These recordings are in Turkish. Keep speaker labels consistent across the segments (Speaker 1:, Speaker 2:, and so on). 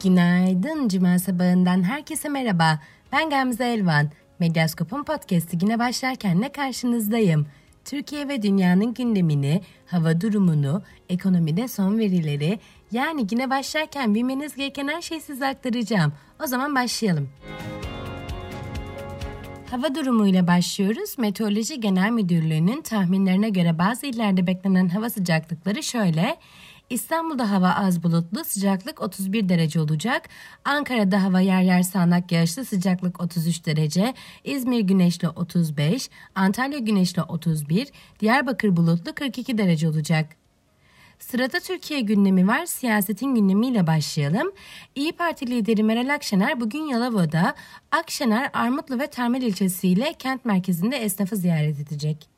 Speaker 1: Günaydın, Cuma sabahından herkese merhaba. Ben Gamze Elvan. Medyaskop'un podcast'i güne başlarken karşınızdayım. Türkiye ve dünyanın gündemini, hava durumunu, ekonomide son verileri, yani güne başlarken bilmeniz gereken her şeyi size aktaracağım. O zaman başlayalım. Hava durumuyla başlıyoruz. Meteoroloji Genel Müdürlüğü'nün tahminlerine göre bazı illerde beklenen hava sıcaklıkları şöyle. İstanbul'da hava az bulutlu, sıcaklık 31 derece olacak. Ankara'da hava yer yer sağanak yağışlı, sıcaklık 33 derece. İzmir güneşli 35, Antalya güneşli 31, Diyarbakır bulutlu 42 derece olacak. Sırada Türkiye gündemi var. Siyasetin gündemiyle başlayalım. İYİ Parti lideri Meral Akşener bugün Yalova'da Akşener, Armutlu ve Termel ilçesiyle kent merkezinde esnafı ziyaret edecek.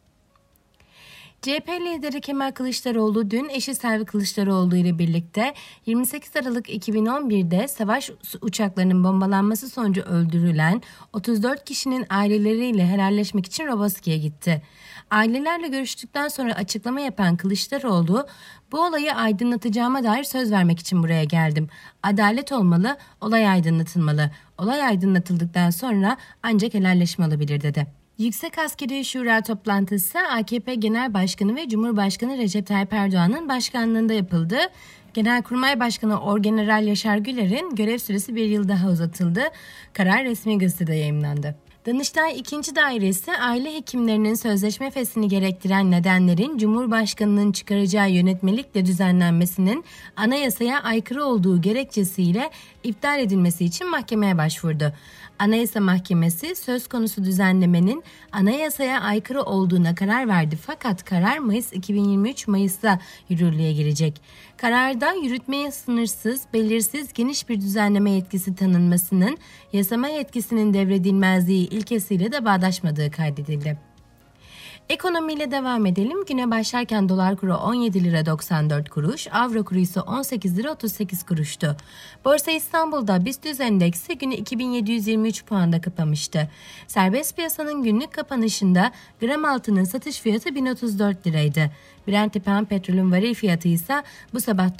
Speaker 1: CHP lideri Kemal Kılıçdaroğlu dün eşi Selvi Kılıçdaroğlu ile birlikte 28 Aralık 2011'de savaş uçaklarının bombalanması sonucu öldürülen 34 kişinin aileleriyle helalleşmek için Roboski'ye gitti. Ailelerle görüştükten sonra açıklama yapan Kılıçdaroğlu, "Bu olayı aydınlatacağıma dair söz vermek için buraya geldim. Adalet olmalı, olay aydınlatılmalı. Olay aydınlatıldıktan sonra ancak helalleşme olabilir," dedi. Yüksek Askeri Şura toplantısı AKP Genel Başkanı ve Cumhurbaşkanı Recep Tayyip Erdoğan'ın başkanlığında yapıldı. Genelkurmay Başkanı Orgeneral Yaşar Güler'in görev süresi bir yıl daha uzatıldı. Karar resmi gazetede yayımlandı. Danıştay 2. Dairesi aile hekimlerinin sözleşme feshini gerektiren nedenlerin Cumhurbaşkanı'nın çıkaracağı yönetmelikle düzenlenmesinin anayasaya aykırı olduğu gerekçesiyle iptal edilmesi için mahkemeye başvurdu. Anayasa Mahkemesi söz konusu düzenlemenin anayasaya aykırı olduğuna karar verdi, fakat karar Mayıs'ta yürürlüğe girecek. Kararda yürütmeye sınırsız, belirsiz, geniş bir düzenleme yetkisi tanınmasının yasama yetkisinin devredilmezliği ilkesiyle de bağdaşmadığı kaydedildi. Ekonomiyle devam edelim. Güne başlarken dolar kuru 17 lira 94 kuruş, avro kuru ise 18 lira 38 kuruştu. Borsa İstanbul'da BIST endeksi günü 2723 puanda kapamıştı. Serbest piyasanın günlük kapanışında gram altının satış fiyatı 1034 liraydı. Brent Tipen petrolün varil fiyatı ise bu sabah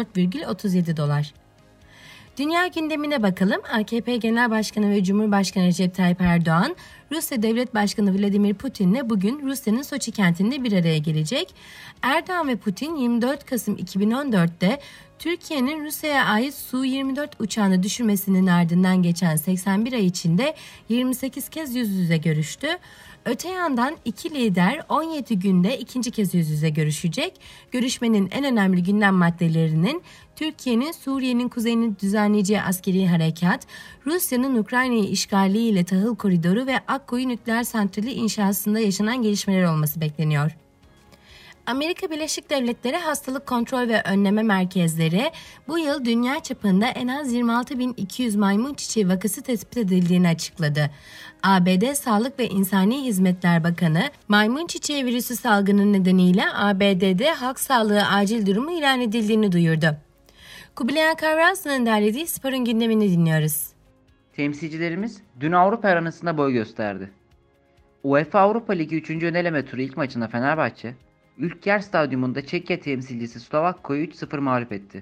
Speaker 1: 94,37 dolar. Dünya gündemine bakalım. AKP Genel Başkanı ve Cumhurbaşkanı Recep Tayyip Erdoğan, Rusya Devlet Başkanı Vladimir Putin'le bugün Rusya'nın Soçi kentinde bir araya gelecek. Erdoğan ve Putin 24 Kasım 2014'te Türkiye'nin Rusya'ya ait Su-24 uçağını düşürmesinin ardından geçen 81 ay içinde 28 kez yüz yüze görüştü. Öte yandan iki lider 17 günde ikinci kez yüz yüze görüşecek. Görüşmenin en önemli gündem maddelerinin Türkiye'nin Suriye'nin kuzeyini düzenleyeceği askeri harekat, Rusya'nın Ukrayna'yı işgaliyle tahıl koridoru ve Akkuyu nükleer santrali inşasında yaşanan gelişmeler olması bekleniyor. Amerika Birleşik Devletleri Hastalık Kontrol ve Önleme Merkezleri bu yıl dünya çapında en az 26.200 maymun çiçeği vakası tespit edildiğini açıkladı. ABD Sağlık ve İnsani Hizmetler Bakanı, maymun çiçeği virüsü salgını nedeniyle ABD'de halk sağlığı acil durumu ilan edildiğini duyurdu. Kubilay Kavrazlı'nın derlediği sporun gündemini dinliyoruz.
Speaker 2: Temsilcilerimiz dün Avrupa arenasında boy gösterdi. UEFA Avrupa Ligi 3. öneleme turu ilk maçında Fenerbahçe, Ülker Stadyumunda Çekya temsilcisi Slovakko'yu 3-0 mağlup etti.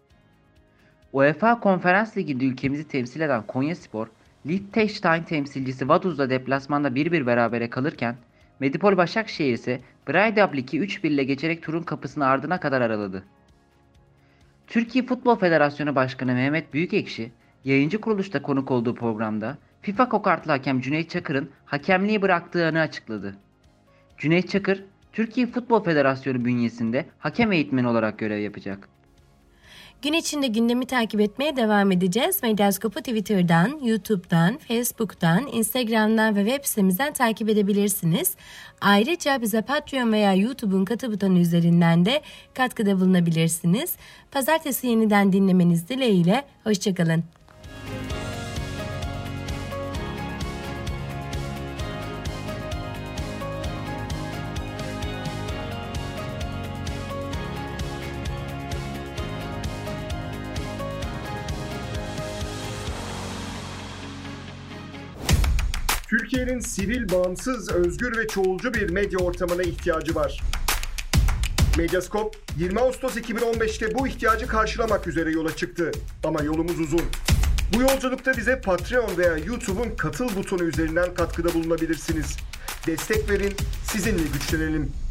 Speaker 2: UEFA Konferans Ligi'nde ülkemizi temsil eden Konyaspor, Liechtenstein temsilcisi Vaduz'la deplasmanda 1-1 berabere kalırken, Medipol Başakşehir ise Breidablik'i 3-1 ile geçerek turun kapısını ardına kadar araladı. Türkiye Futbol Federasyonu Başkanı Mehmet Büyükekşi, yayıncı kuruluşta konuk olduğu programda FIFA kokartlı hakem Cüneyt Çakır'ın hakemliği bıraktığını açıkladı. Cüneyt Çakır, Türkiye Futbol Federasyonu bünyesinde hakem eğitmeni olarak görev yapacak.
Speaker 1: Gün içinde gündemi takip etmeye devam edeceğiz. Medyaskop'u Twitter'dan, YouTube'dan, Facebook'tan, Instagram'dan ve web sitemizden takip edebilirsiniz. Ayrıca bize Patreon veya YouTube'un katı butonu üzerinden de katkıda bulunabilirsiniz. Pazartesi yeniden dinlemeniz dileğiyle. Hoşçakalın.
Speaker 3: Türkiye'nin sivil, bağımsız, özgür ve çoğulcu bir medya ortamına ihtiyacı var. Medyascope 20 Ağustos 2015'te bu ihtiyacı karşılamak üzere yola çıktı. Ama yolumuz uzun. Bu yolculukta bize Patreon veya YouTube'un katıl butonu üzerinden katkıda bulunabilirsiniz. Destek verin, sizinle güçlenelim.